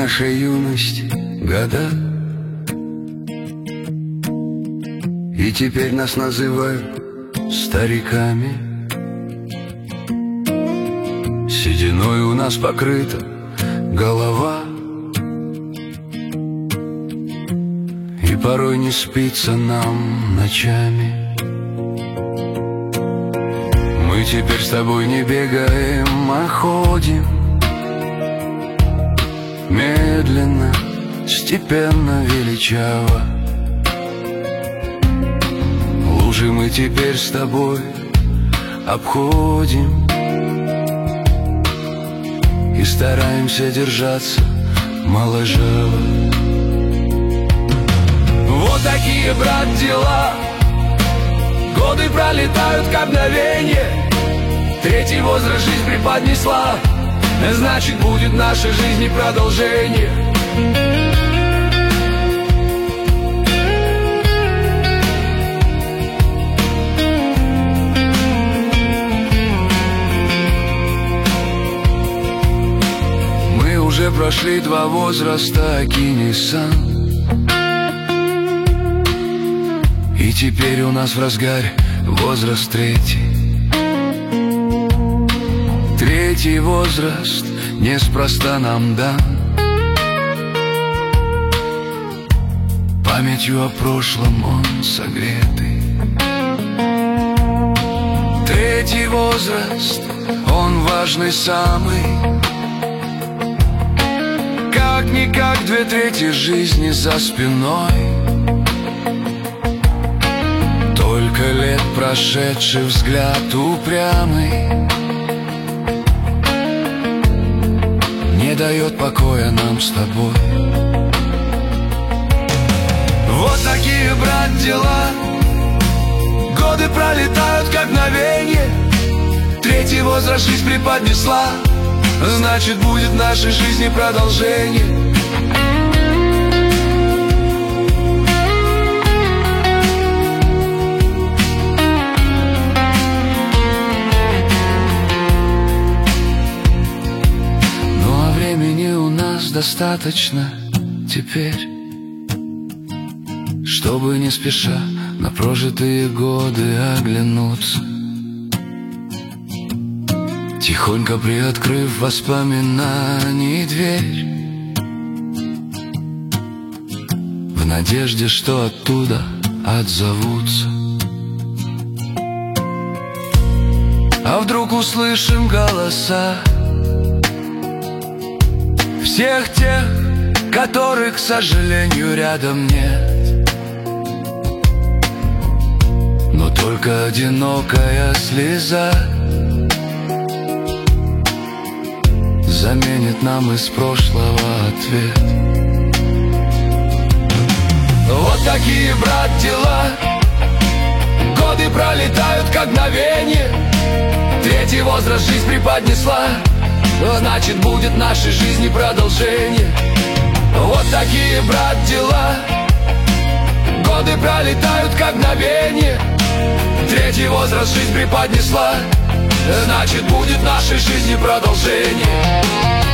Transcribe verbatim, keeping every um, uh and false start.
нашей юности года, и теперь нас называют стариками. Сединой у нас покрыта голова, и порой не спится нам ночами. Мы теперь с тобой не бегаем, а ходим медленно, степенно, величаво. Лужи мы теперь с тобой обходим и стараемся держаться моложаво. Вот такие, брат, дела. Годы пролетают как мгновенье. Третий возраст жизнь преподнесла, значит, будет в нашей жизни продолжение. Мы уже прошли два возраста, окини сан, и теперь у нас в разгаре возраст третий. Третий возраст неспроста нам дан памятью о прошлом он согретый. Третий возраст, он важный самый, как-никак две трети жизни за спиной. Только лет прошедший взгляд упрямый не дает покоя нам с тобой. Вот такие, брат, дела. Годы пролетают как мгновенье. Третий возраст жизнь преподнесла, значит, будет в нашей жизни продолжение. Достаточно теперь, чтобы не спеша на прожитые годы оглянуться, тихонько приоткрыв воспоминаний дверь, в надежде, что оттуда отзовутся. А вдруг услышим голоса всех тех, которых, к сожалению, рядом нет, но только одинокая слеза заменит нам из прошлого ответ. Вот такие, брат, дела. Годы пролетают как мгновенье. Третий возраст жизнь преподнесла, значит, будет в нашей жизни продолжение. Вот такие, брат, дела. Годы пролетают как мгновенье. Третий возраст жизнь преподнесла, значит, будет в нашей жизни продолжение.